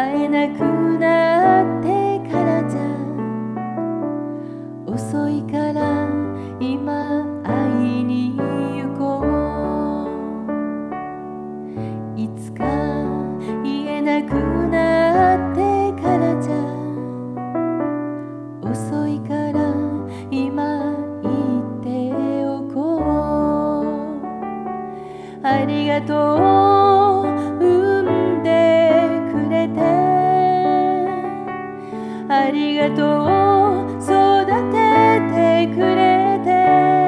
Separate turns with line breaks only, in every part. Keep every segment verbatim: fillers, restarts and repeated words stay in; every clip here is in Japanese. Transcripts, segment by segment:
会えなくなってからじゃ遅いから今会いに行こう。いつか言えなくなってからじゃ遅いから今言っておこう。ありがとう産んでくれて、ありがとう育ててくれて、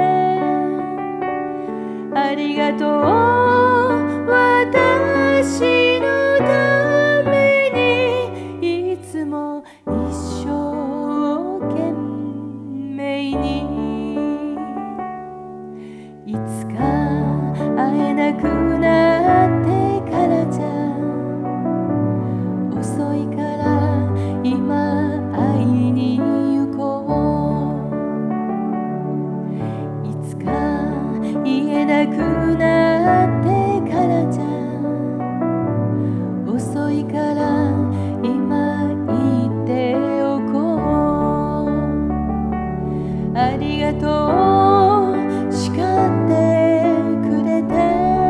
ありがとう私のためにいつも一生懸命に。いつか会えなくなってからじゃ遅いから今会いに行こう。いつか言えなくなってからじゃ遅いから今言っておこう。ありがとう叱ってくれて、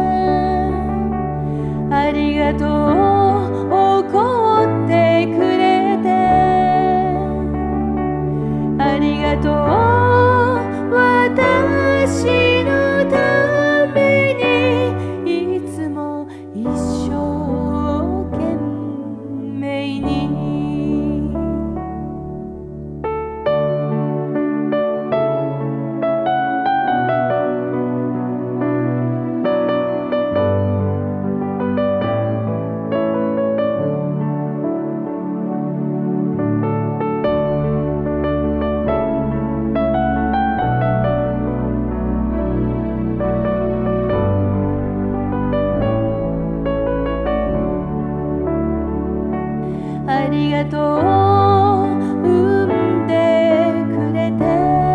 ありがとう怒ってくれて、ありがとう私のためにいつも一生懸命に。ありがとう産んでくれて、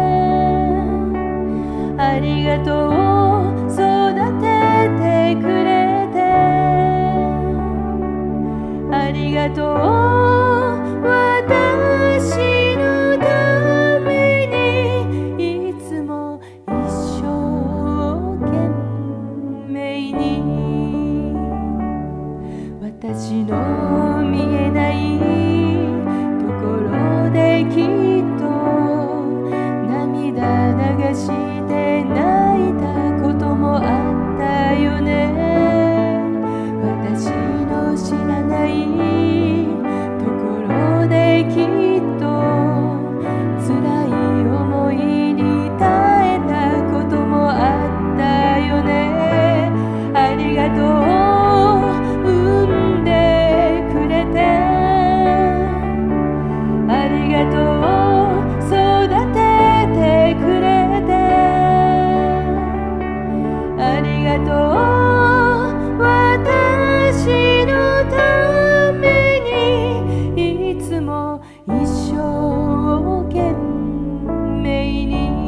ありがとう育ててくれて、ありがとう私のためにいつも一生懸命に。私の見えないところできっと涙流して泣いたこともあったよね。私の知らないところできっと辛い思いに耐えたこともあったよね。ありがとうありがとう育ててくれて、ありがとう私のためにいつも一生懸命に。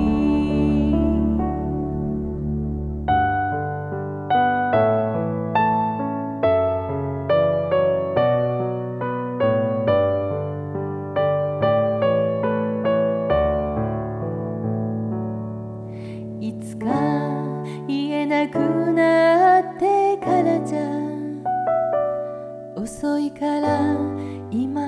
いつか言えなくなってからじゃ遅いから今